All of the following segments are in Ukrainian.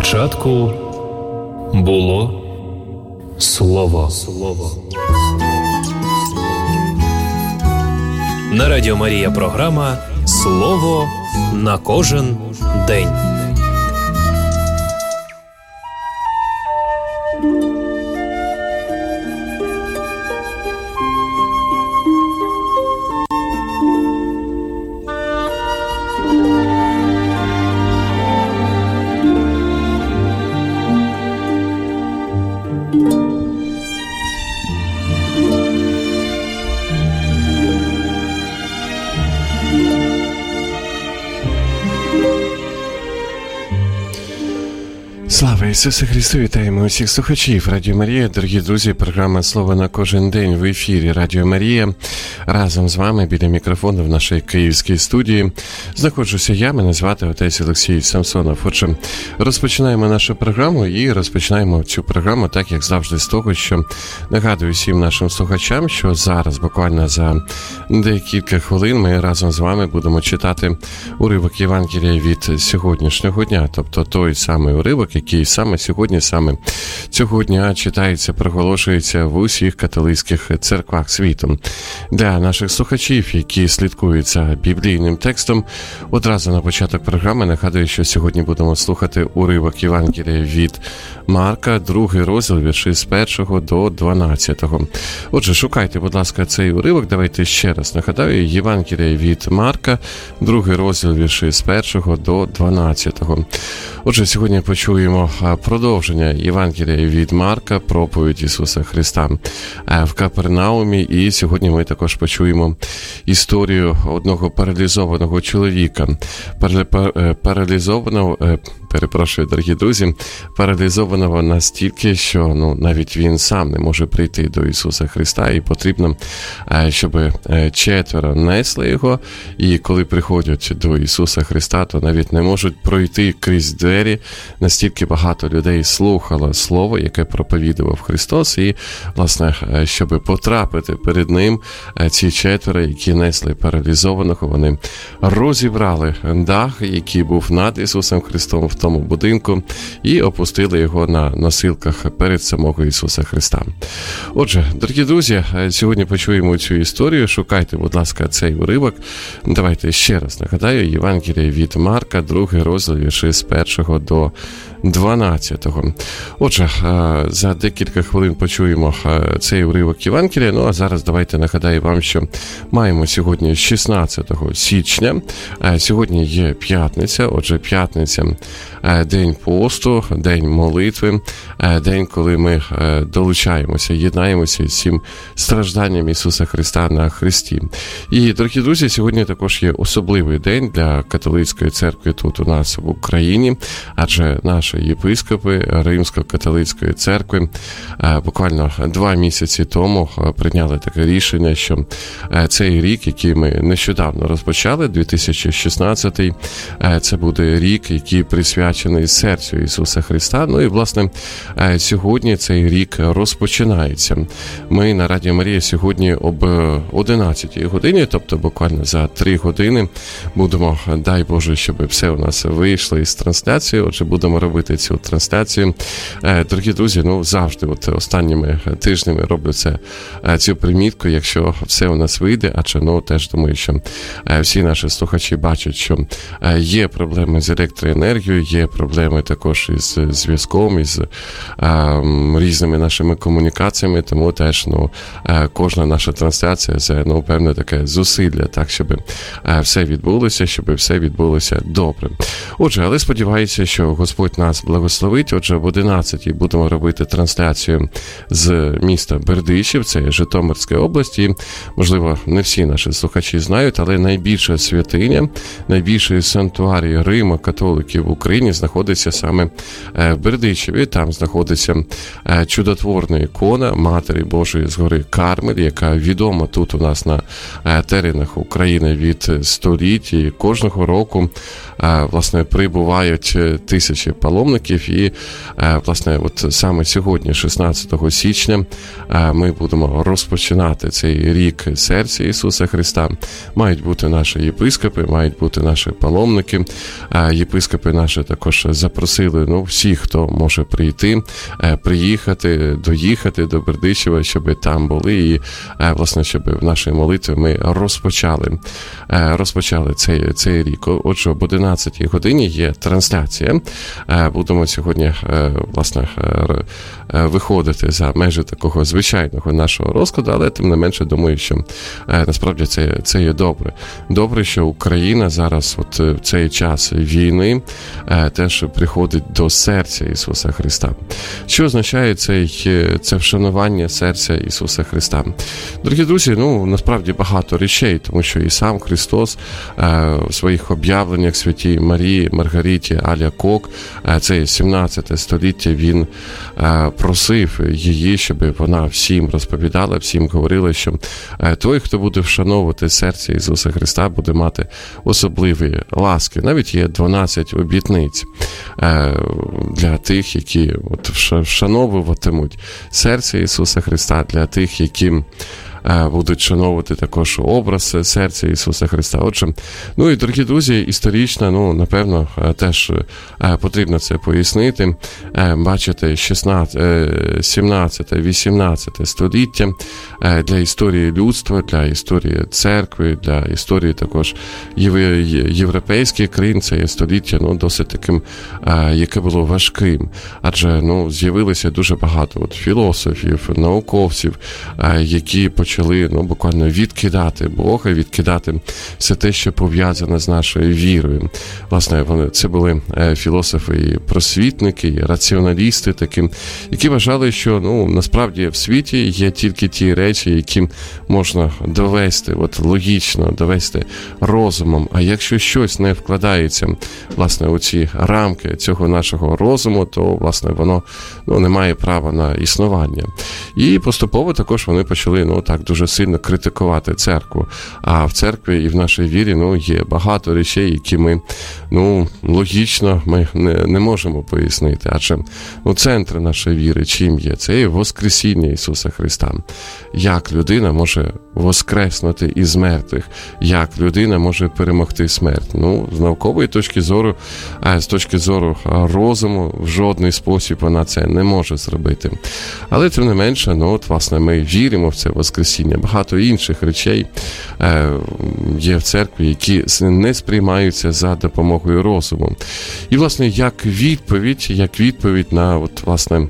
початку було Слово. На Радіо Марія програма «Слово на кожен день». Слава Ісусу Христу! Вітаємо усіх слухачів Радіо Марія. Дорогі друзі, програма «Слово на кожен день» в ефірі Радіо Марія. Разом з вами біля мікрофону в нашій київській студії знаходжуся я, мене звати отець Олексій Самсонов. Отже, розпочинаємо нашу програму і розпочинаємо цю програму, так як завжди, з того, що нагадую всім нашим слухачам, що зараз, буквально за декілька хвилин, ми разом з вами будемо читати уривок Євангелія від сьогоднішнього дня, тобто той самий уривок, який саме сьогодні, саме цього дня читається, проголошується в усіх католицьких церквах світу. Для наших слухачів, які слідкують за біблійним текстом, одразу на початок програми нагадую, що сьогодні будемо слухати уривок Євангелія від Марка, 2 розділ, вірші з 1 до 12. Отже, шукайте, будь ласка, цей уривок. Давайте ще раз нагадаю, Євангелія від Марка, 2 розділ, вірші з 1 до 12. Отже, сьогодні почуємо продовження Євангелія від Марка, проповідь Ісуса Христа в Капернаумі, і сьогодні ми також почуємо історію одного паралізованого чоловіка. Перепрошую, дорогі друзі, паралізованого настільки, що навіть він сам не може прийти до Ісуса Христа, і потрібно, щоб 4 несли його, і коли приходять до Ісуса Христа, то навіть не можуть пройти крізь двері. Настільки багато людей слухало слово, яке проповідував Христос, і, власне, щоб потрапити перед ним, ці 4, які несли паралізованого, вони розібрали дах, який був над Ісусом Христом в тому будинку, і опустили його на носилках перед самого Ісуса Христа. Отже, дорогі друзі, сьогодні почуємо цю історію. Шукайте, будь ласка, цей уривок. Давайте ще раз нагадаю, Євангелія від Марка, 2 розділ, вірші з 1 до 12. Отже, за декілька хвилин почуємо цей уривок Євангелія. Ну, а зараз давайте нагадаю вам, що маємо сьогодні 16 січня. Сьогодні є п'ятниця. Отже, п'ятниця – день посту, день молитви, день, коли ми долучаємося, єднаємося з цим стражданням Ісуса Христа на хресті. І, дорогі друзі, сьогодні також є особливий день для католицької церкви тут у нас в Україні, адже наші єпископи Римсько-католицької церкви буквально 2 місяці тому прийняли таке рішення, що цей рік, який ми нещодавно розпочали, 2016, це буде рік, який присвячений серцю Ісуса Христа. Ну і, власне, сьогодні цей рік розпочинається. Ми на Радіо Марія сьогодні об 11 годині, тобто буквально за 3 години будемо, дай Боже, щоб все у нас вийшло із трансляції. Отже, будемо робити цю трансляцію. Дорогі друзі, завжди останніми тижнями роблю цю примітку, якщо все у нас вийде, адже, теж думаю, що всі наші слухачі бачать, що є проблеми з електроенергією, є проблеми також із зв'язком, із різними нашими комунікаціями, тому теж кожна наша трансляція – це певне таке зусилля, так, щоб все відбулося добре. Отже, але сподіваюся, що Господь нас благословить. Отже, в 11-й будемо робити трансляцію з міста Бердичів, це є Житомирська область, і, можливо, не всі наші слухачі знають, але найбільша святиня, найбільший санктуарій Рима католиків в Україні знаходиться саме в Бердичеві. Там знаходиться чудотворна ікона Матері Божої з гори Кармель, яка відома тут у нас на теренах України від століть, і кожного року, власне, прибувають тисячі паломників. І, власне, от саме сьогодні, 16 січня, ми будемо розпочинати цей рік серця Ісуса Христа. Мають бути наші єпископи, мають бути наші паломники. Єпископи наші також запросили всіх, хто може прийти, приїхати, доїхати до Бердичева, щоб там були. І, власне, щоб в нашій молитві ми розпочали цей рік. Отже, об 11 годині є трансляція. Будемо сьогодні, власне, виходити за межі такого звичайного нашого розкладу, але тим не менше думаю, що насправді це є добре. Добре, що Україна зараз от в цей час війни теж приходить до серця Ісуса Христа. Що означає це вшанування серця Ісуса Христа? Дорогі друзі, насправді багато речей, тому що і сам Христос в своїх об'явленнях святій Марії Маргариті Аля-Кок, це 17 століття, він просив її, щоб вона всім розповідала, всім говорила, що той, хто буде вшановувати серце Ісуса Христа, буде мати особливі ласки. Навіть є 12 обітниць для тих, які вшановуватимуть серце Ісуса Христа, для тих, які будуть шановувати також образ серця Ісуса Христа. Отже, і, дорогі друзі, історично, напевно, теж потрібно це пояснити. Бачите, 17, 18 століття для історії людства, для історії церкви, для історії також європейських країн, це є століття, досить таким, яке було важким. Адже, з'явилося дуже багато філософів, науковців, які почали буквально відкидати Бога, відкидати все те, що пов'язане з нашою вірою. Власне, це були філософи і просвітники, і раціоналісти такі, які вважали, що насправді в світі є тільки ті речі, які можна довести, логічно довести розумом. А якщо щось не вкладається, власне, у ці рамки цього нашого розуму, то, власне, воно не має права на існування. І поступово також вони почали, так дуже сильно критикувати церкву. А в церкві і в нашій вірі, є багато речей, які ми, логічно ми не можемо пояснити. Адже центр нашої віри чим є? Це є Воскресіння Ісуса Христа. Як людина може воскреснути із мертвих? Як людина може перемогти смерть? З наукової точки зору, з точки зору розуму, в жодний спосіб вона це не може зробити. Але тим не менше, власне, ми віримо в це Воскресіння. Багато інших речей є в церкві, які не сприймаються за допомогою розуму. І, власне, як відповідь на, власне,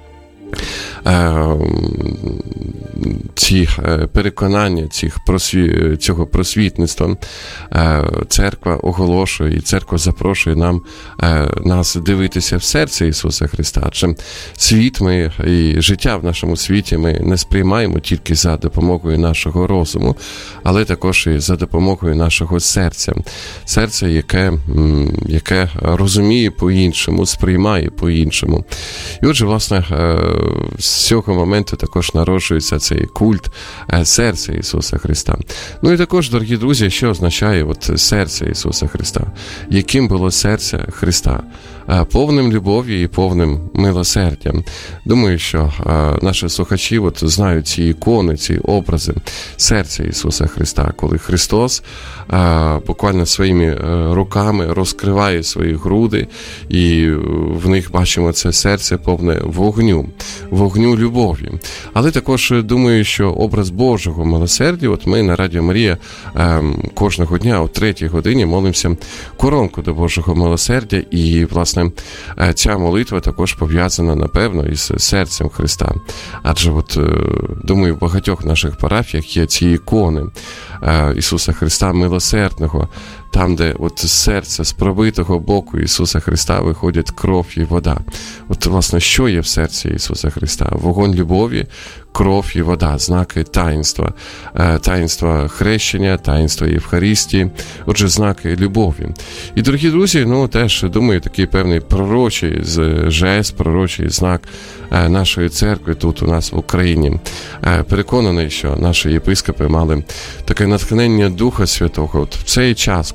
ці переконання, цього просвітництва, церква оголошує, і церква запрошує нас дивитися в серце Ісуса Христа. Адже світ і життя в нашому світі ми не сприймаємо тільки за допомогою нашого розуму, але також і за допомогою нашого серця. Серце, яке розуміє по-іншому, сприймає по-іншому. І отже, власне, з цього моменту також народжується цей культ серця Ісуса Христа. І також, дорогі друзі, що означає серце Ісуса Христа? Яким було серце Христа? Повним любов'ю і повним милосердям. Думаю, що наші слухачі знають ці ікони, ці образи серця Ісуса Христа, коли Христос буквально своїми руками розкриває свої груди, і в них бачимо це серце повне вогню любові. Але також думаю, що образ Божого милосердя, ми на Радіо Марія кожного дня о 3-й годині молимося коронку до Божого милосердя, і, власне, ця молитва також пов'язана, напевно, із серцем Христа. Адже, думаю, в багатьох наших парафіях є ці ікони Ісуса Христа милосердного, там, де з серця, з пробитого боку Ісуса Христа виходять кров і вода. Власне, що є в серці Ісуса Христа? Вогонь любові, кров і вода, знаки таїнства. Таїнства хрещення, таїнства Євхаристії, отже, знаки любові. І, дорогі друзі, теж, думаю, такий певний пророчий жест, пророчий знак нашої церкви тут у нас в Україні. Переконаний, що наші єпископи мали таке натхнення Духа Святого в цей час,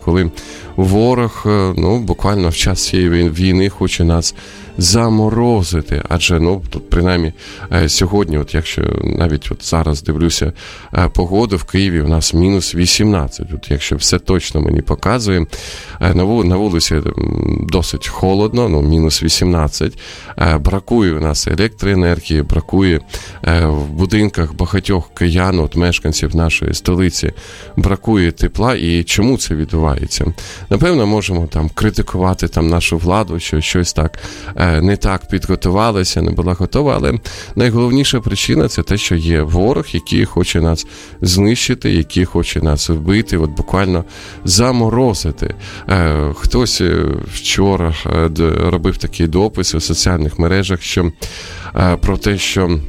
коли ворог, буквально в час цієї війни хоче нас заморозити, адже, тут принаймні сьогодні, якщо навіть зараз дивлюся погоду в Києві, у нас мінус 18, якщо все точно мені показує, на вулиці досить холодно, мінус 18, бракує у нас електроенергії, бракує в будинках багатьох киян, мешканців нашої столиці, бракує тепла, і чому це відбувається? Напевно, можемо критикувати нашу владу, що щось так не так підготувалася, не була готова, але найголовніша причина – це те, що є ворог, який хоче нас знищити, який хоче нас вбити, буквально заморозити. Хтось вчора робив такий допис у соціальних мережах, про те, що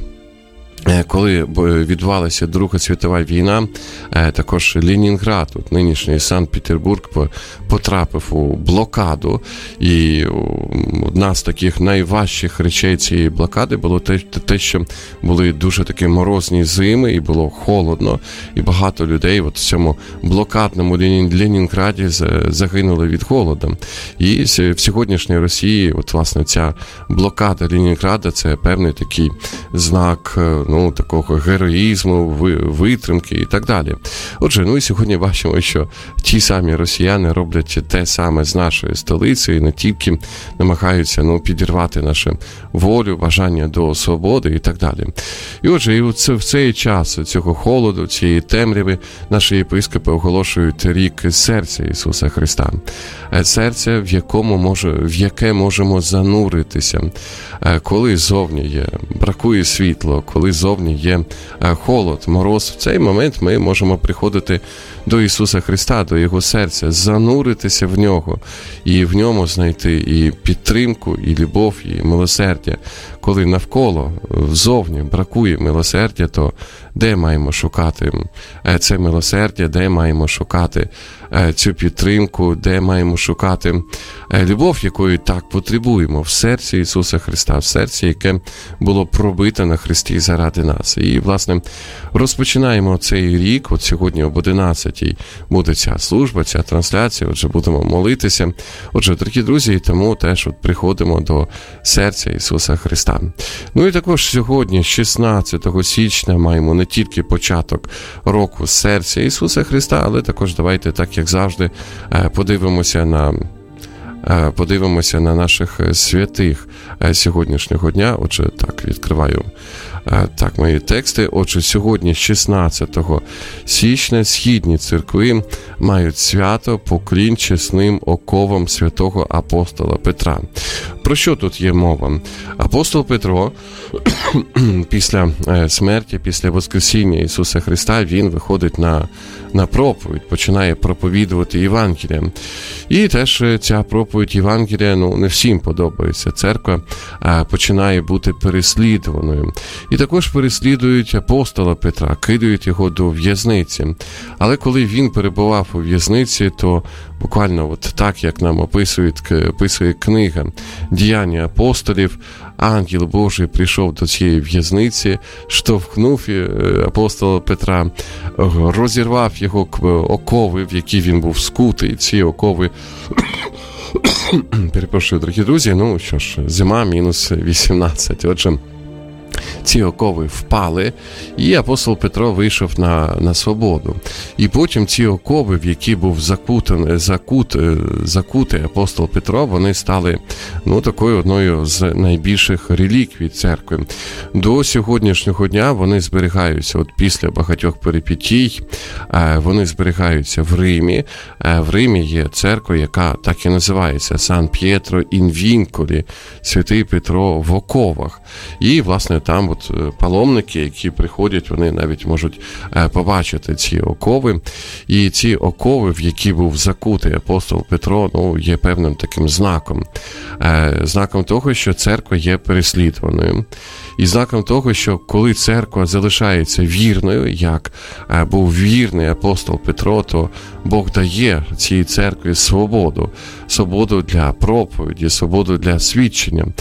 коли відбувалася Друга світова війна, також Ленінград, нинішній Санкт-Петербург, потрапив у блокаду, і одна з таких найважчих речей цієї блокади було те, що були дуже такі морозні зими, і було холодно, і багато людей в цьому блокадному Ленінграді загинули від голоду. І в сьогоднішній Росії, власне, ця блокада Ленінграда – це певний такий знак такого героїзму, витримки і так далі. Отже, і сьогодні бачимо, що ті самі росіяни роблять те саме з нашою столицею і не тільки намагаються підірвати нашу волю, бажання до свободи і так далі. І отже, в цей час цього холоду, цієї темряви, наші єпископи оголошують рік серця Ісуса Христа. Серце, в яке можемо зануритися, коли зовні бракує світло, коли зовні є холод, мороз. В цей момент ми можемо приходити до Ісуса Христа, до Його серця, зануритися в Нього і в Ньому знайти і підтримку, і любов, і милосердя. Коли навколо, зовні бракує милосердя, то де маємо шукати це милосердя, де маємо шукати цю підтримку, де маємо шукати любов, якої так потребуємо, в серці Ісуса Христа, в серці, яке було пробите на Христі заради нас. І, власне, розпочинаємо цей рік, сьогодні об 11-й буде ця служба, ця трансляція, отже, будемо молитися. Отже, дорогі друзі, і тому теж приходимо до серця Ісуса Христа. І також сьогодні, 16 січня, маємо не тільки початок року серця Ісуса Христа, але також давайте, так як завжди, подивимося на наших святих сьогоднішнього дня. Отже, так, відкриваю мої тексти. Отже, сьогодні, 16 січня, східні церкви мають свято поклін чесним оковам святого апостола Петра. Про що тут є мова? Апостол Петро після смерті, після Воскресіння Ісуса Христа, він виходить на проповідь, починає проповідувати Євангелія. І теж ця проповідь Євангелія, не всім подобається. Церква починає бути переслідуваною. І також переслідують апостола Петра, кидають його до в'язниці. Але коли він перебував у в'язниці, то буквально так, як нам описує книга «Діяння апостолів», ангел Божий прийшов до цієї в'язниці, штовхнув апостола Петра, розірвав його окови, в які він був скутий. Ці окови, перепрошую, дорогі друзі, зима, мінус 18. Отже, ці окови впали, і апостол Петро вийшов на свободу. І потім ці окови, в які був закутий апостол Петро, вони стали такою одною з найбільших реліквій церкви. До сьогоднішнього дня вони зберігаються, після багатьох перипетій, вони зберігаються в Римі. В Римі є церква, яка так і називається Сан П'єтро ін Вінколі, Святий Петро в оковах. І, власне, там паломники, які приходять, вони навіть можуть побачити ці окови. І ці окови, в які був закутий апостол Петро, є певним таким знаком. Знаком того, що церква є переслідуваною. І знаком того, що коли церква залишається вірною, як був вірний апостол Петро, то Бог дає цій церкві свободу для проповіді, свободу для свідчення.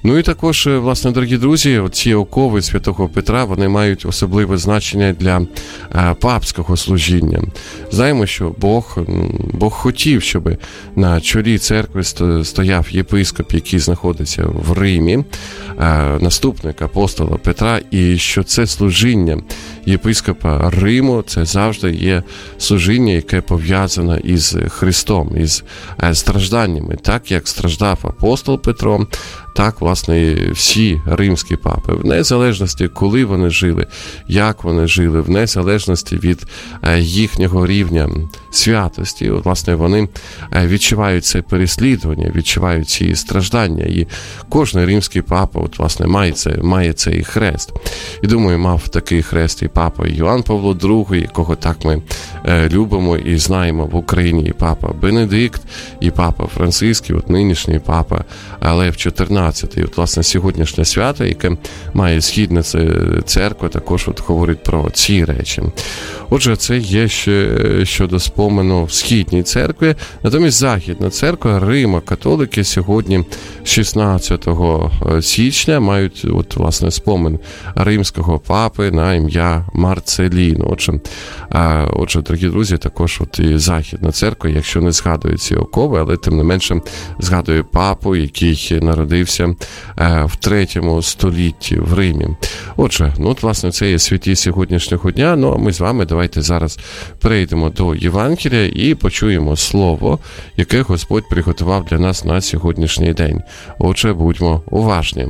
Ну і також, власне, дорогі друзі, ці окови святого Петра, вони мають особливе значення для папського служіння. Знаємо, що Бог хотів, щоб на чолі церкви стояв єпископ, який знаходиться в Римі, наступник апостола Петра, і що це служіння єпископа Риму, це завжди є служіння, яке пов'язане із Христом, із стражданнями. Так, як страждав апостол Петро, так, власне, і всі римські папи, в незалежності, коли вони жили, як вони жили, в незалежності від їхнього рівня святості, от, власне, вони відчувають це переслідування, відчувають ці страждання, і кожен римський папа, от, власне, має цей хрест. І, думаю, мав такий хрест і папа Йоанн Павло II, якого так ми любимо і знаємо в Україні, і папа Бенедикт, і папа Франциск, от нинішній папа Лев XIV. І от, власне, сьогоднішнє свято, яке має східна церква, також от говорить про ці речі. Отже, це є ще щодо спомену в східній церкві. Натомість західна церква, Римо-католики сьогодні 16 січня мають, от, власне, спомин римського папи на ім'я Марцеліно. Отже, дорогі друзі, також от і західна церква, якщо не згадує ці окови, але тим не менше згадує папу, який народився в 3 столітті в Римі. Отже, ну от, власне, це є святі сьогоднішнього дня. Ну, а ми з вами давайте зараз перейдемо до Євангелія і почуємо слово, яке Господь приготував для нас на сьогоднішній день. Отже, будьмо уважні.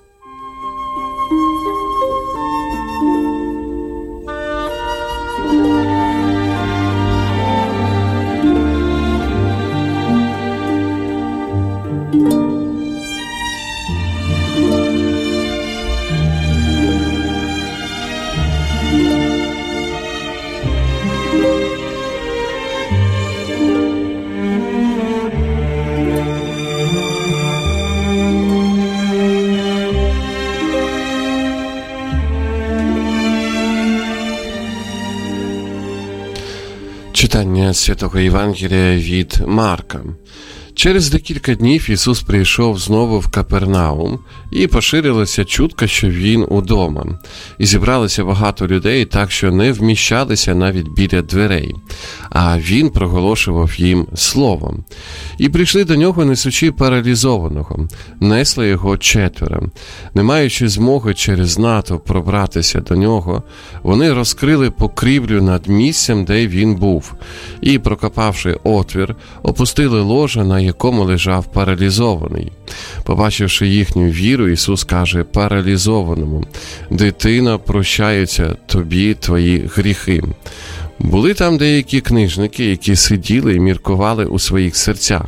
Читання Святого Євангелія від Марка. Через декілька днів Ісус прийшов знову в Капернаум, і поширилася чутка, що Він удома. І зібралося багато людей, так що не вміщалися навіть біля дверей. А Він проголошував їм словом. І прийшли до Нього, несучи паралізованого. Несли його 4. Не маючи змоги через натовп пробратися до Нього, вони розкрили покрівлю над місцем, де Він був. І, прокопавши отвір, опустили ложа, на якому лежав паралізований. Побачивши їхню віру, Ісус каже паралізованому: «Дитино, прощаються тобі твої гріхи». Були там деякі книжники, які сиділи і міркували у своїх серцях.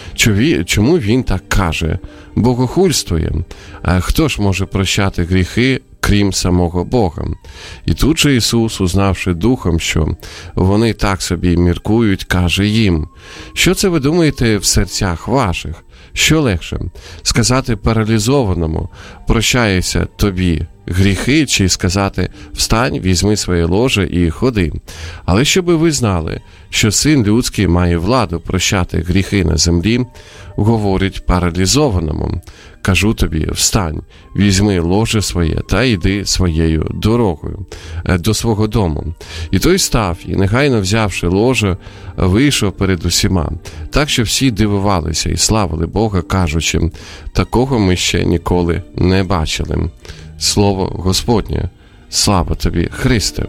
Чому він так каже? Богохульствує. А хто ж може прощати гріхи, крім самого Бога? І тут же Ісус, узнавши духом, що вони так собі міркують, каже їм: «Що це ви думаєте в серцях ваших? Що легше? Сказати паралізованому: прощаються тобі гріхи, чи сказати: встань, візьми своє ложе і ходи? Але щоби ви знали, що Син Людський має владу прощати гріхи на землі, говорить паралізованому: кажу тобі, встань, візьми ложе своє та йди своєю дорогою до свого дому. І той став, і негайно взявши ложе, вийшов перед усіма, так що всі дивувалися і славили Бога, кажучи: такого ми ще ніколи не бачили». Слово Господнє. Слава тобі, Христе!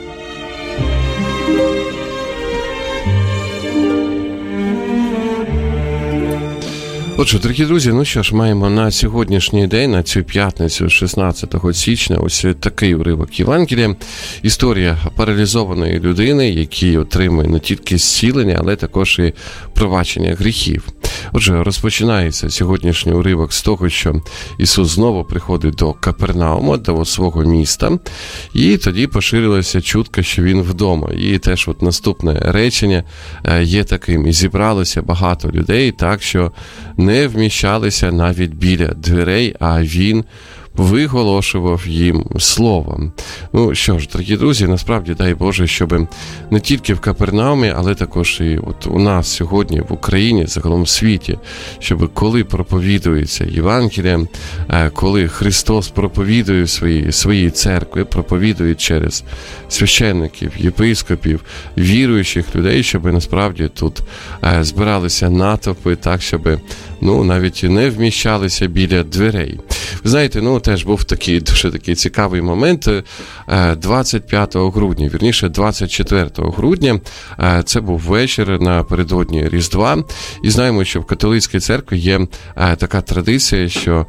Отже, дорогі друзі, ну що ж, маємо на сьогоднішній день, на цю п'ятницю, 16 січня, ось такий уривок Євангелія. Історія паралізованої людини, який отримує не тільки зцілення, але також і пробачення гріхів. Отже, розпочинається сьогоднішній уривок з того, що Ісус знову приходить до Капернаума, до свого міста, і тоді поширилася чутка, що Він вдома. І теж от наступне речення є таким: і зібралося багато людей, так що не вміщалися навіть біля дверей, а Він виголошував їм словом. Ну що ж, дорогі друзі, насправді дай Боже, щоб не тільки в Капернаумі, але також і от у нас сьогодні в Україні, загалом в світі, щоб коли проповідується Євангелія, коли Христос проповідує свої церкви, проповідує через священників, єпископів, віруючих людей, щоб насправді тут збиралися натовпи так, щоб навіть не вміщалися біля дверей. Ви знаєте, теж був дуже такий цікавий момент. 25 грудня, вірніше 24 грудня, це був вечір напередодні Різдва. І знаємо, що в католицькій церкві є така традиція, що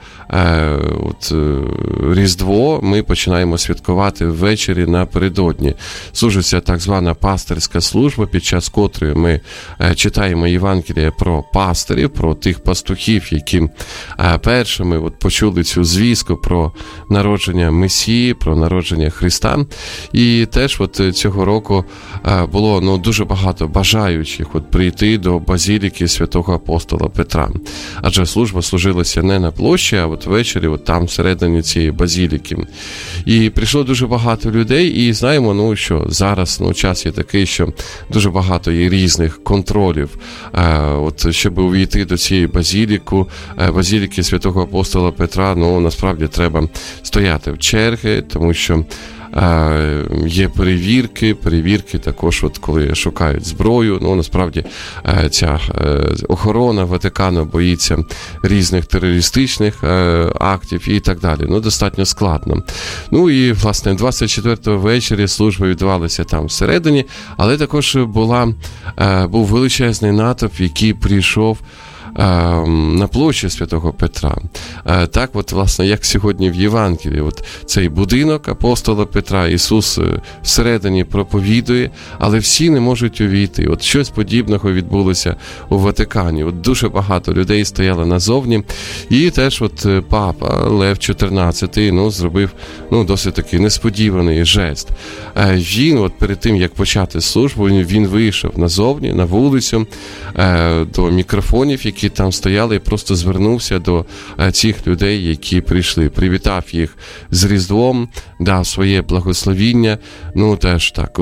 Різдво ми починаємо святкувати ввечері напередодні. Служиться так звана пастирська служба, під час котрої ми читаємо Євангеліє про пастирів, про тих пастухів, які першими почули цю звістку про народження Месії, про народження Христа. І теж цього року було дуже багато бажаючих прийти до базіліки святого апостола Петра. Адже служба служилася не на площі, а ввечері там всередині цієї базіліки. І прийшло дуже багато людей, і знаємо, що зараз час є такий, що дуже багато є різних контролів, щоб увійти до цієї базіліки святого апостола Петра, насправді треба стояти в черги, тому що є перевірки також, коли шукають зброю. Насправді ця охорона Ватикану боїться різних терористичних актів і так далі. Достатньо складно. І, власне, 24-го ввечері служба відбувалася там всередині, але також був величезний натовп, який прийшов на площі святого Петра. Так, власне, як сьогодні в Євангелії, цей будинок апостола Петра, Ісус всередині проповідує, але всі не можуть увійти. Щось подібного відбулося у Ватикані. Дуже багато людей стояло назовні. І теж папа Лев XIV зробив досить такий несподіваний жест. Він, перед тим, як почати службу, він вийшов назовні, на вулицю, до мікрофонів, які там стояли, і просто звернувся до цих людей, які прийшли. Привітав їх з Різдвом, дав своє благословіння, теж так,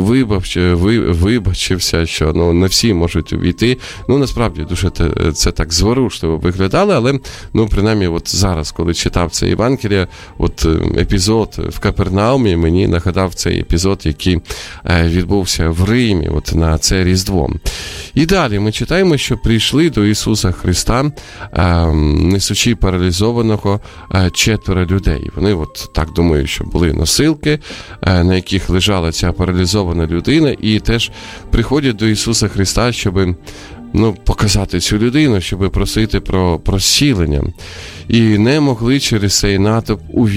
вибачився, що не всі можуть увійти. Насправді, дуже це так зворушливо виглядало, але, принаймні, зараз, коли читав це Євангеліє, епізод в Капернаумі мені нагадав цей епізод, який відбувся в Римі, на це Різдво. І далі ми читаємо, що прийшли до Ісуса Христа, несучи паралізованого 4 людей. Вони так думаю, що були носилки, на яких лежала ця паралізована людина, і теж приходять до Ісуса Христа, щоб показати цю людину, щоб просити про зцілення. І не могли через цей натовп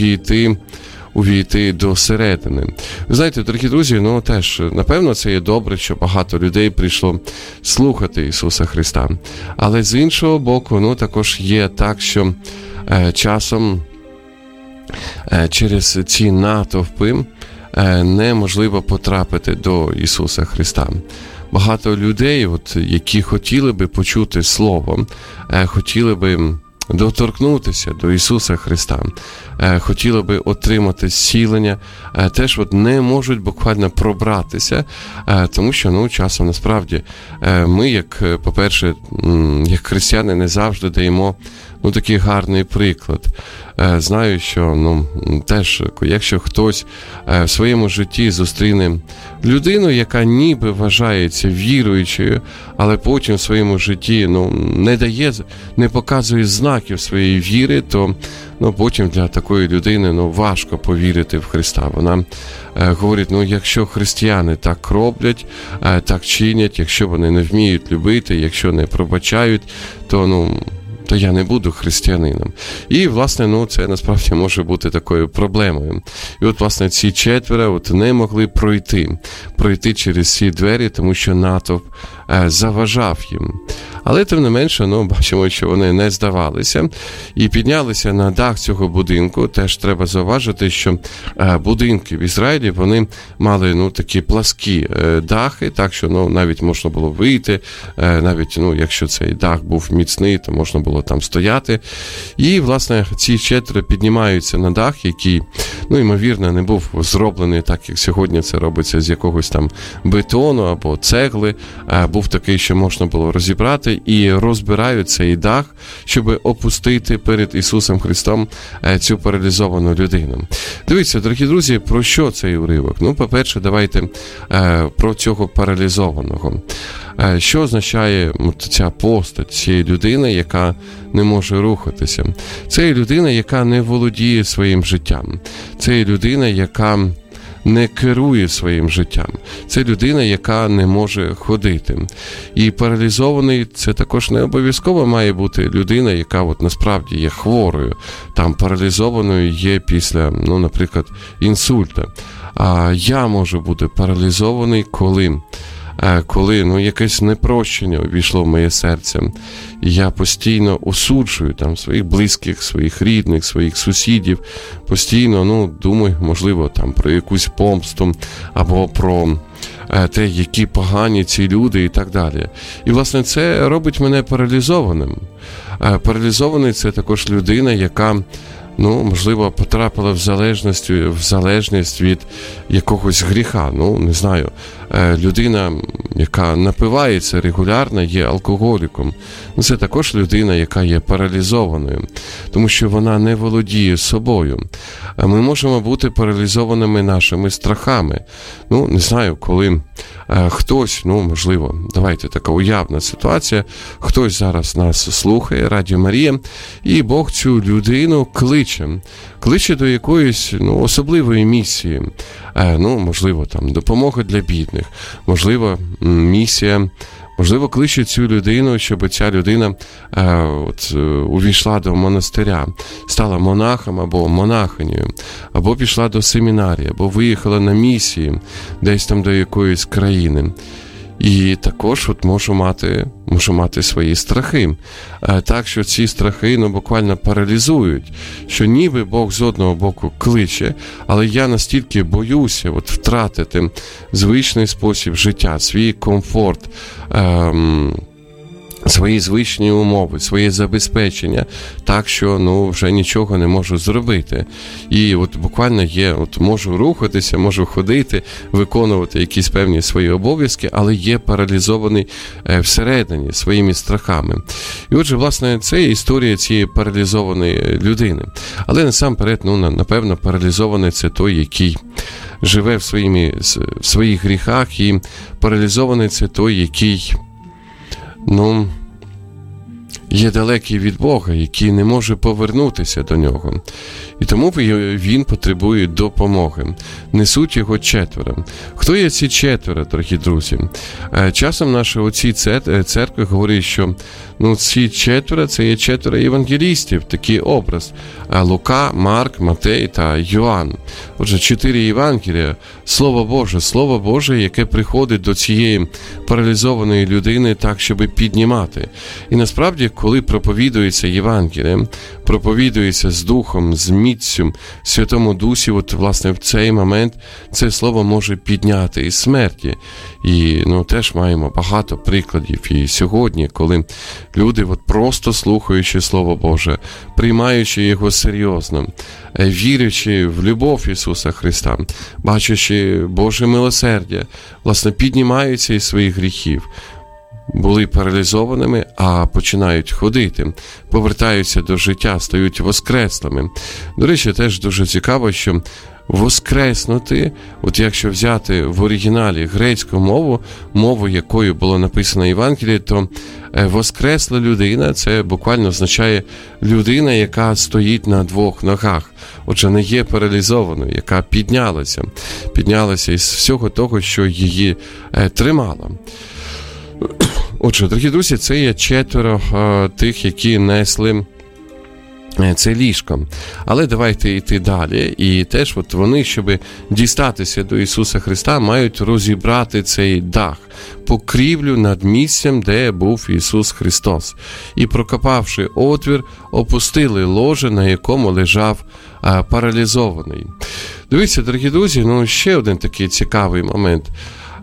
увійти до середини. Ви знаєте, дорогі друзі, теж, напевно, це є добре, що багато людей прийшло слухати Ісуса Христа. Але з іншого боку, також є так, що часом через ці натовпи неможливо потрапити до Ісуса Христа. Багато людей, які хотіли би почути Слово, хотіли би доторкнутися до Ісуса Христа, хотіли би отримати зцілення, теж не можуть буквально пробратися, тому що, часом, насправді, ми, по-перше, як християни, не завжди даємо такий гарний приклад. Знаю, що, теж, якщо хтось в своєму житті зустріне людину, яка ніби вважається віруючою, але потім в своєму житті, не показує знаків своєї віри, то, потім для такої людини, важко повірити в Христа. Вона говорить, якщо християни так роблять, так чинять, якщо вони не вміють любити, якщо не пробачають, то я не буду християнином. І, власне, це насправді може бути такою проблемою. І власне, ці 4 не могли пройти через ці двері, тому що натовп заважав їм. Але, тим не менше, бачимо, що вони не здавалися і піднялися на дах цього будинку. Теж треба зауважити, що будинки в Ізраїлі, вони мали, такі пласкі дахи, так що, навіть можна було вийти, навіть, якщо цей дах був міцний, то можна було було там стояти. І, власне, ці 4 піднімаються на дах, який, ймовірно, не був зроблений так, як сьогодні це робиться з якогось там бетону або цегли. Був такий, що можна було розібрати, і розбирають цей дах, щоб опустити перед Ісусом Христом цю паралізовану людину. Дивіться, дорогі друзі, про що цей уривок? По-перше, давайте про цього паралізованого. Що означає ця постать цієї людини, яка не може рухатися? Це людина, яка не володіє своїм життям. Це людина, яка не керує своїм життям. Це людина, яка не може ходити. І паралізований – це також не обов'язково має бути людина, яка насправді є хворою. Там паралізованою є після, наприклад, інсульта. А я можу бути паралізований, коли якесь непрощення увійшло в моє серце, і я постійно осуджую там своїх близьких, своїх рідних, своїх сусідів, постійно, думаю, можливо, там про якусь помсту, або про те, які погані ці люди і так далі. І, власне, це робить мене паралізованим. Паралізований – це також людина, яка можливо, потрапила в залежність від якогось гріха. Не знаю, людина, яка напивається регулярно, є алкоголіком. Це також людина, яка є паралізованою, тому що вона не володіє собою. Ми можемо бути паралізованими нашими страхами. Не знаю, коли хтось, можливо, давайте така уявна ситуація, хтось зараз нас слухає, Радіо Марія, і Бог цю людину кличе до якоїсь особливої місії. Можливо, там допомога для бідних, можливо, місія, можливо, кличе цю людину, щоб ця людина увійшла до монастиря, стала монахом або монахинею, або пішла до семінарії, або виїхала на місії десь там до якоїсь країни. І також можу мати свої страхи. Так, що ці страхи буквально паралізують, що ніби Бог з одного боку кличе, але я настільки боюся втратити звичний спосіб життя, свій комфорт, свої звичні умови, своє забезпечення, так що вже нічого не можу зробити. І буквально можу рухатися, можу ходити, виконувати якісь певні свої обов'язки, але є паралізований всередині своїми страхами. І отже, власне, це історія цієї паралізованої людини. Але насамперед, напевно, паралізований це той, який живе в своїх гріхах, і паралізований це той, який є далекий від Бога, який не може повернутися до нього. І тому він потребує допомоги. Несуть його 4. Хто є ці 4, дорогі друзі? Часом наші отці церкви говорять, що ці 4 – це є 4 євангелістів, такий образ. Лука, Марк, Матей та Йоанн. Отже, 4 Євангелія, Слово Боже, яке приходить до цієї паралізованої людини так, щоб піднімати. І насправді, коли проповідується Євангеліє, проповідується з Духом, з міцю, в Святому Дусі, власне, в цей момент це слово може підняти із смерті. І, теж маємо багато прикладів і сьогодні, коли люди, просто слухаючи Слово Боже, приймаючи його серйозно, вірячи в любов Ісуса Христа, бачачи Боже милосердя, власне, піднімаються із своїх гріхів, були паралізованими, а починають ходити, повертаються до життя, стають воскреслими. До речі, теж дуже цікаво, що воскреснути, якщо взяти в оригіналі грецьку мову, якою було написано Євангеліє, то воскресла людина – це буквально означає людина, яка стоїть на 2 ногах. Отже, не є паралізованою, яка піднялася із всього того, що її тримало. Отже, дорогі друзі, це є 4 тих, які несли це ліжко. Але давайте йти далі. І теж вони, щоб дістатися до Ісуса Христа, мають розібрати цей дах, покрівлю над місцем, де був Ісус Христос. І, прокопавши отвір, опустили ложе, на якому лежав паралізований. Дивіться, дорогі друзі, ще один такий цікавий момент.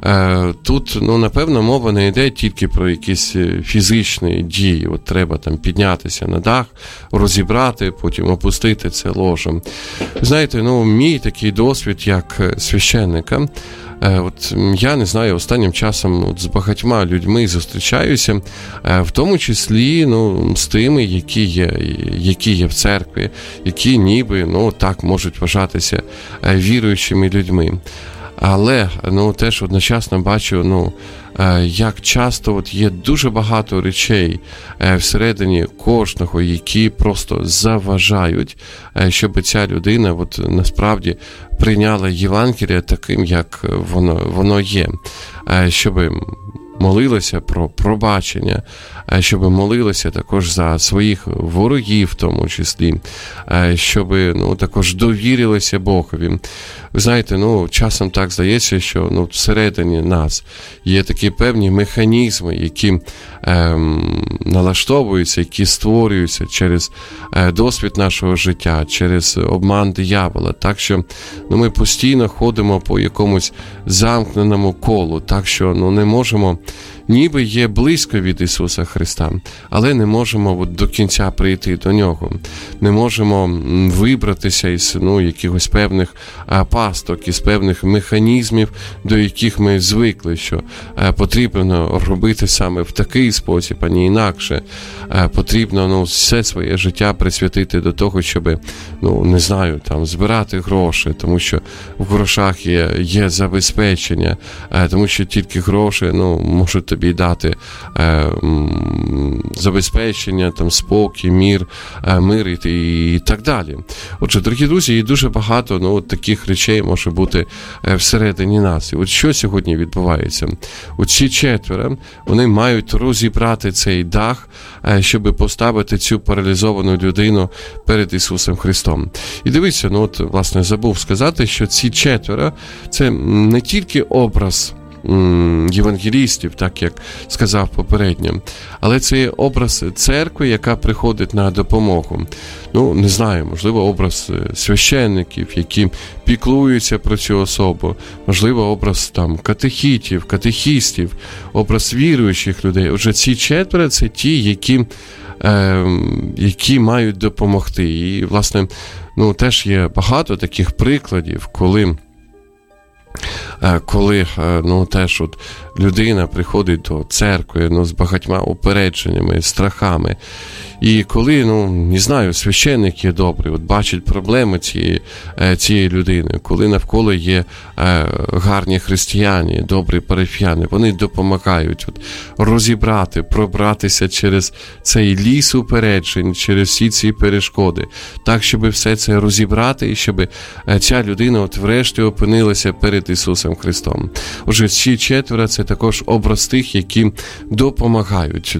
тут, напевно, мова не йде тільки про якісь фізичні дії. От треба там піднятися на дах, розібрати, потім опустити це ложем. Знаєте, мій такий досвід як священника, от я не знаю, останнім часом з багатьма людьми зустрічаюся, в тому числі з тими, які є в церкві, які ніби так можуть вважатися віруючими людьми. Але теж одночасно бачу, як часто є дуже багато речей всередині кожного, які просто заважають, щоб ця людина насправді прийняла Євангеліє таким, як воно є, щоб молилася про пробачення, щоб молилася також за своїх ворогів, в тому числі, щоб також довірилися Богові. Ви знаєте, часом так здається, що всередині нас є такі певні механізми, які налаштовуються, які створюються через досвід нашого життя, через обман диявола. Так що ми постійно ходимо по якомусь замкненому колу, так що не можемо, ніби є близько від Ісуса Христа, але не можемо до кінця прийти до Нього. Не можемо вибратися із якихось певних пасток, із певних механізмів, до яких ми звикли, що потрібно робити саме в такий спосіб, а не інакше. Потрібно все своє життя присвятити до того, щоб, збирати гроші, тому що в грошах є забезпечення, тому що тільки гроші, можуть тобі дати забезпечення, спокій, мир і так далі. Отже, дорогі друзі, і дуже багато таких речей може бути всередині нас. І от що сьогодні відбувається? Ці четверо, вони мають розібрати цей дах, щоб поставити цю паралізовану людину перед Ісусом Христом. І дивіться, власне, забув сказати, що ці четверо – це не тільки образ євангелістів, так як сказав попередньо, але це є образ церкви, яка приходить на допомогу. Не знаю, можливо, образ священників, які піклуються про цю особу, можливо, образ катехітів, катехістів, образ віруючих людей. Отже, ці четверо – це ті, які мають допомогти. І, власне, теж є багато таких прикладів, коли теж людина приходить до церкви з багатьма упередженнями, страхами. І коли, не знаю, священник є добрий, бачить проблеми цієї людини, коли навколо є гарні християни, добрі парафіяни, вони допомагають розібрати, пробратися через цей ліс упереджень, через всі ці перешкоди, так, щоб все це розібрати і щоб ця людина врешті опинилася перед Ісусом Христом. Отже, ці четверо – це також образ тих, які допомагають.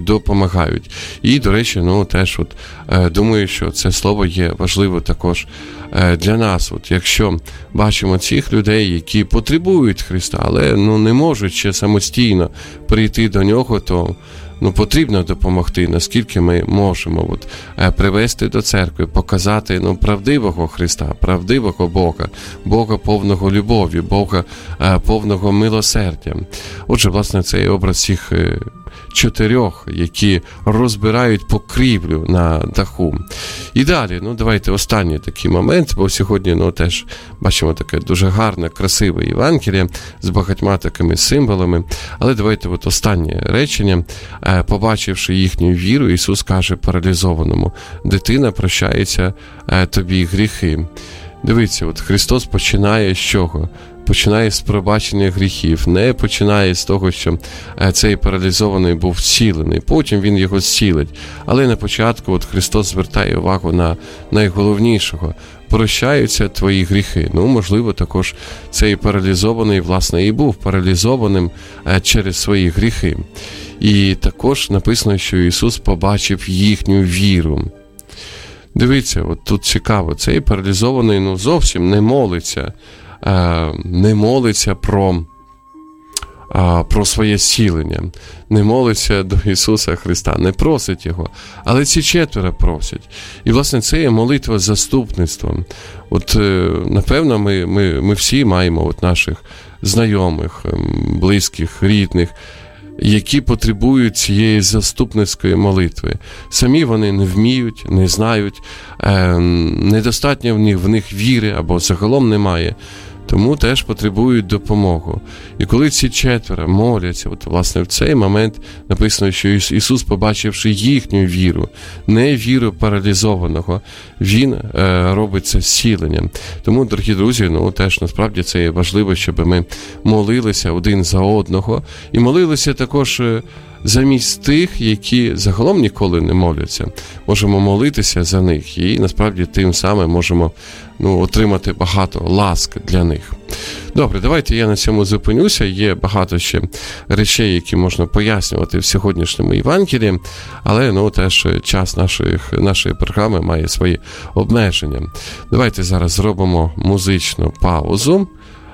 І, до речі, теж думаю, що це слово є важливо також для нас. Якщо бачимо цих людей, які потребують Христа, але не можуть ще самостійно прийти до Нього, то потрібно допомогти, наскільки ми можемо привести до церкви, показати правдивого Христа, правдивого Бога повного любові, Бога повного милосердя. Отже, власне, цей образ цих чотирьох, які розбирають покрівлю на даху. І далі, давайте останній такий момент, бо сьогодні, теж бачимо таке дуже гарне, красиве Євангеліє з багатьма такими символами, але давайте останнє речення. Побачивши їхню віру, Ісус каже паралізованому: дитина, прощається тобі гріхи. Дивіться, Христос починає з чого? Починає з пробачення гріхів, не починає з того, що цей паралізований був зцілений, потім він його зцілить. Але на початку Христос звертає увагу на найголовнішого: прощаються твої гріхи. Можливо, також цей паралізований, власне, і був паралізованим через свої гріхи. І також написано, що Ісус побачив їхню віру. Дивіться, тут цікаво, цей паралізований зовсім не молиться про про своє зцілення, не молиться до Ісуса Христа, не просить Його, але ці 4 просять. І, власне, це є молитва заступництвом. От, напевно, ми всі маємо от наших знайомих, близьких, рідних, які потребують цієї заступницької молитви. Самі вони не вміють, не знають, недостатньо в них віри або загалом немає. Тому теж потребують допомогу. І коли ці 4 моляться, от, власне, в цей момент написано, що Ісус, побачивши їхню віру, не віру паралізованого, Він робить це зціленням. Тому, дорогі друзі, теж насправді це є важливо, щоб ми молилися один за одного і молилися також замість тих, які загалом ніколи не моляться. Можемо молитися за них і насправді тим самим можемо отримати багато ласк для них. Добре, давайте я на цьому зупинюся. Є багато ще речей, які можна пояснювати в сьогоднішньому Євангелії, але теж час нашої програми має свої обмеження. Давайте зараз зробимо музичну паузу.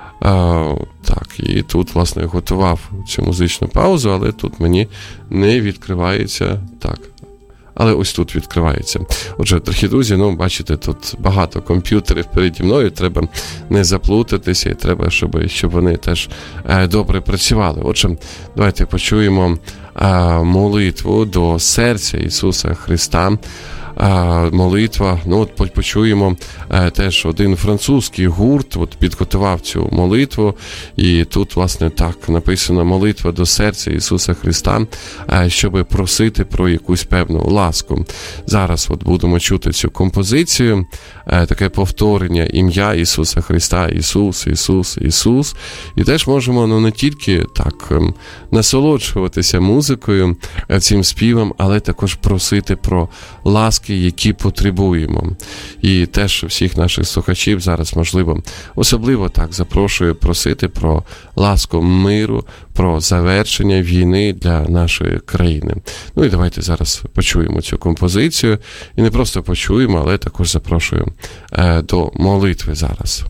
Так, і тут, власне, готував цю музичну паузу, але тут мені не відкривається. Так. Але ось тут відкривається. Отже, дорогі друзі, бачите, тут багато комп'ютерів переді мною, треба не заплутатися, і треба, щоб вони теж добре працювали. Отже, давайте почуємо молитву до серця Ісуса Христа. Молитва, почуємо теж один французький гурт, підготував цю молитву, і тут, власне, так написано: молитва до серця Ісуса Христа, щоб просити про якусь певну ласку. Зараз будемо чути цю композицію, таке повторення ім'я Ісуса Христа, Ісус, Ісус, Ісус, і теж можемо не тільки так насолоджуватися музикою, цим співом, але також просити про ласки, які потребуємо. І теж всіх наших слухачів зараз, можливо, особливо так запрошую просити про ласку миру, про завершення війни для нашої країни. І давайте зараз почуємо цю композицію. І не просто почуємо, але також запрошую до молитви зараз.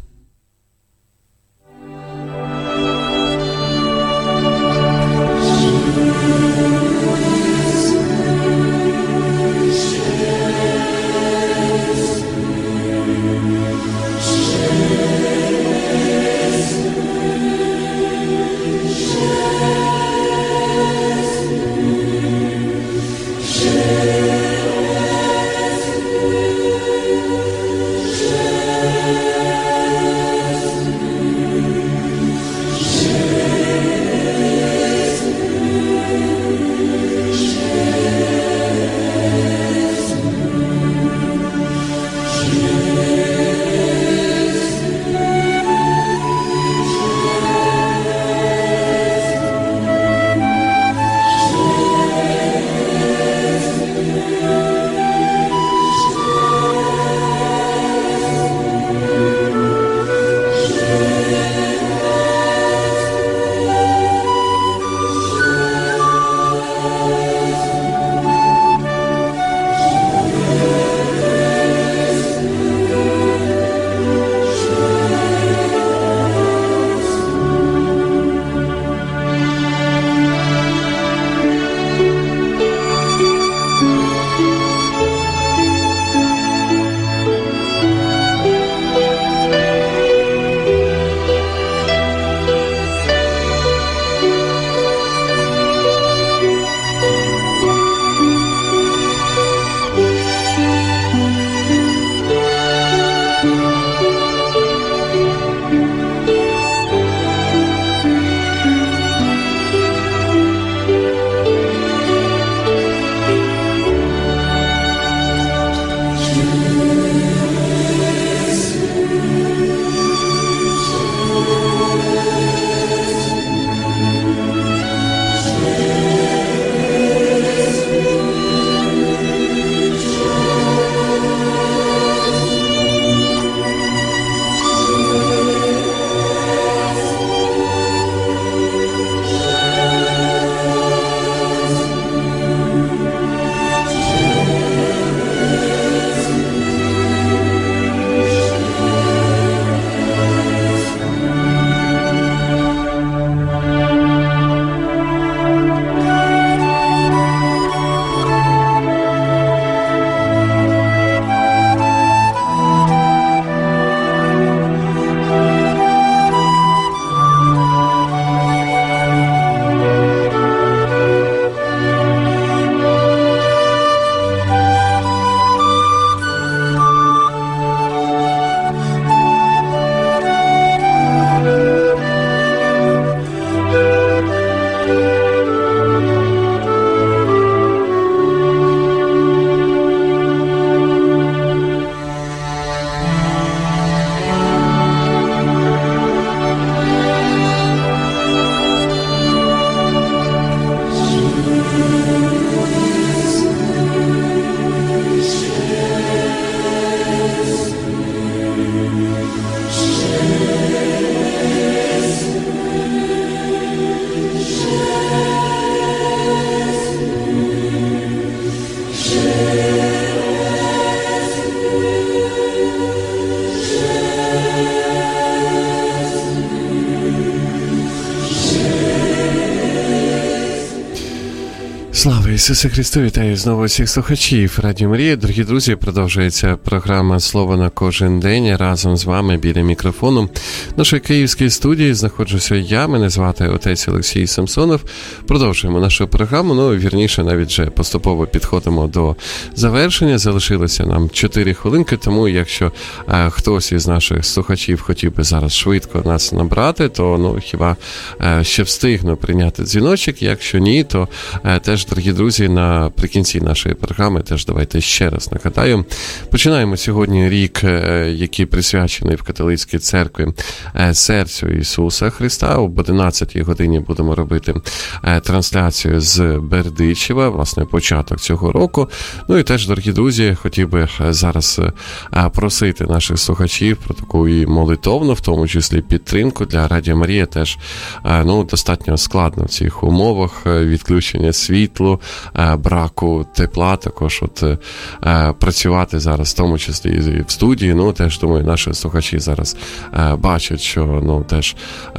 Слава Ісусу Христу! Вітаю знову всіх слухачів Радіо Марія. Дорогі друзі, продовжується програма «Слово на кожен день». Разом з вами біля мікрофону в нашій київській студії знаходжуся я. Мене звати отець Олексій Самсонов. Продовжуємо нашу програму. Вірніше, навіть вже поступово підходимо до завершення. Залишилося нам 4 хвилинки, тому якщо хтось із наших слухачів хотів би зараз швидко нас набрати, то хіба ще встигну прийняти дзвіночок. Якщо ні, то теж, дорогі друзі, наприкінці нашої програми теж давайте ще раз нагадаю. Починаємо сьогодні рік, який присвячений в католицькій церкві серцю Ісуса Христа. Об 11-й годині будемо робити трансляцію з Бердичева, власне, початок цього року. І теж, дорогі друзі, хотів би зараз просити наших слухачів про таку і молитовну, в тому числі підтримку для Радіо Марія. Теж достатньо складно в цих умовах відключення світла, браку тепла, також працювати зараз, в тому числі і в студії. Теж, думаю, наші слухачі зараз бачать, що теж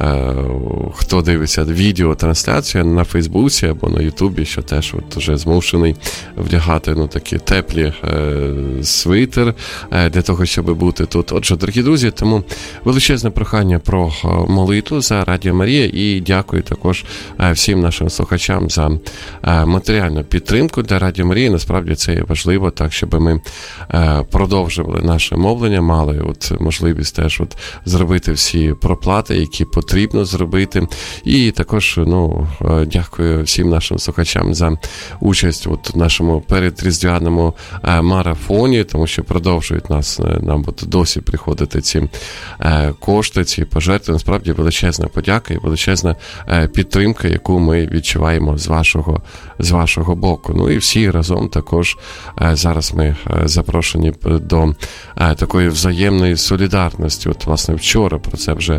хто дивиться відеотрансляцію на Фейсбуці або на Ютубі, що теж вже змушений вдягати такі теплі свитер для того, щоб бути тут. Отже, дорогі друзі, тому величезне прохання про молитву за Радіо Марія і дякую також всім нашим слухачам за матеріальну підтримку для Радіо Марії. Насправді це є важливо, так, щоб ми продовжували наше мовлення, мали можливість теж зробити всі проплати, які потрібно зробити. І також, дякую всім нашим слухачам за участь в нашому передріздвяному марафоні, тому що продовжують нам досі приходити ці кошти, ці пожертви. Насправді величезна подяка і величезна підтримка, яку ми відчуваємо з вашого боку. І всі разом також зараз ми запрошені до такої взаємної солідарності. Власне, вчора про це вже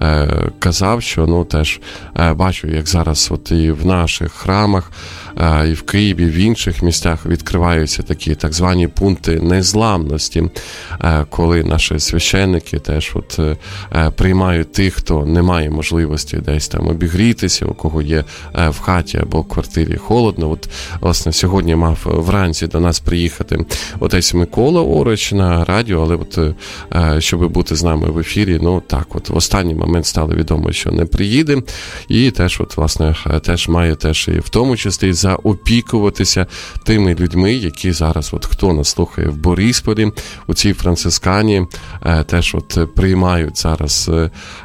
казав, що теж бачу, як зараз і в наших храмах, і в Києві, і в інших місцях відкриваються такі так звані пункти незламності, коли наші священники теж приймають тих, хто не має можливості десь там обігрітися, у кого є в хаті або в квартирі холодно. Власне, сьогодні мав вранці до нас приїхати отець Микола Ороч на радіо, але щоб бути з нами в ефірі, в останній момент стало відомо, що не приїде, і теж, власне, теж має теж і в тому числі заопікуватися тими людьми, які зараз, хто нас слухає в Борисполі, у цій францискані, теж приймають зараз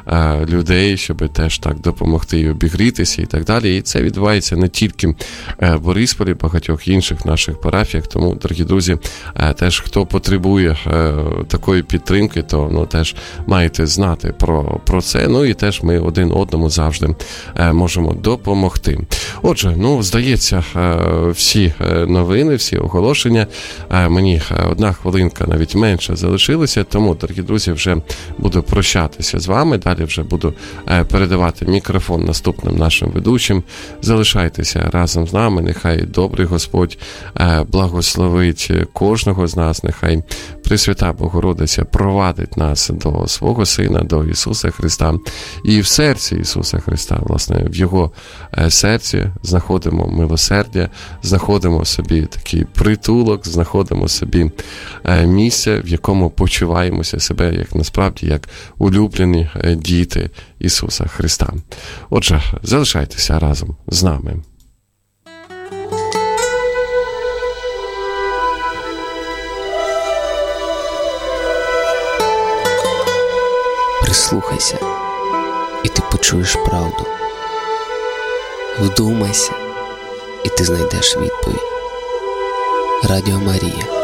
людей, щоб теж так допомогти і обігрітися і так далі. І це відбувається не тільки в Борисполі, багатьох інших наших парафіях. Тому, дорогі друзі, теж хто потребує такої підтримки, то теж маєте знати про це. І теж ми один одному завжди можемо допомогти. Отже, здається, всі новини, всі оголошення. Мені 1 хвилинка навіть менше залишилося, тому, дорогі друзі, вже буду прощатися з вами. Далі вже буду передавати мікрофон наступним нашим ведучим. Залишайтеся разом з нами. Нехай добрий Господь благословить кожного з нас. Нехай Пресвята Богородиця провадить нас до свого Сина, до Ісуса Христа. І в серці Ісуса Христа, власне, в Його серці знаходимо милосердя, знаходимо собі такий притулок, знаходимо собі місце, в якому почуваємося себе, як насправді, як улюблені діти Ісуса Христа. Отже, залишайтеся разом з нами. Прислухайся, і ти почуєш правду. Вдумайся, і ти знайдеш відповідь. Радіо Марія.